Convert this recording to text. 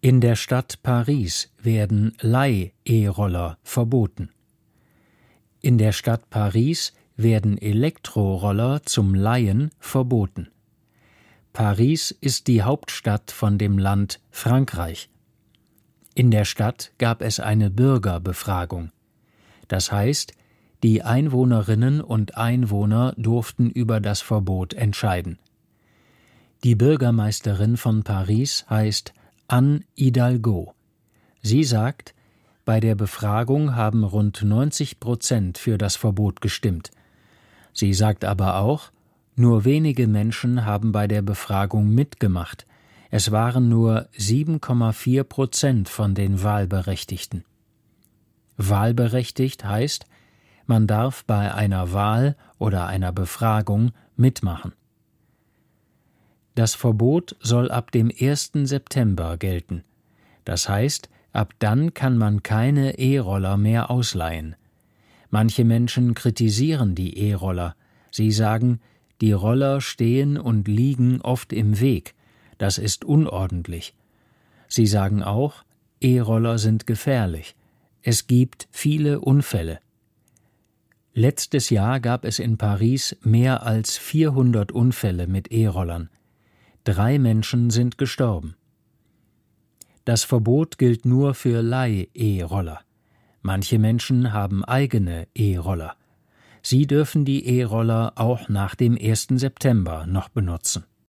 In der Stadt Paris werden Leih-E-Roller verboten. In der Stadt Paris werden Elektroroller zum Leihen verboten. Paris ist die Hauptstadt von dem Land Frankreich. In der Stadt gab es eine Bürgerbefragung. Das heißt, die Einwohnerinnen und Einwohner durften über das Verbot entscheiden. Die Bürgermeisterin von Paris heißt Anne Hidalgo. Sie sagt, bei der Befragung haben rund 90% für das Verbot gestimmt. Sie sagt aber auch, nur wenige Menschen haben bei der Befragung mitgemacht. Es waren nur 7,4% von den Wahlberechtigten. Wahlberechtigt heißt, man darf bei einer Wahl oder einer Befragung mitmachen. Das Verbot soll ab dem 1. September gelten. Das heißt, ab dann kann man keine E-Roller mehr ausleihen. Manche Menschen kritisieren die E-Roller. Sie sagen, die Roller stehen und liegen oft im Weg. Das ist unordentlich. Sie sagen auch, E-Roller sind gefährlich. Es gibt viele Unfälle. Letztes Jahr gab es in Paris mehr als 400 Unfälle mit E-Rollern. 3 Menschen sind gestorben. Das Verbot gilt nur für Leih-E-Roller. Manche Menschen haben eigene E-Roller. Sie dürfen die E-Roller auch nach dem 1. September noch benutzen.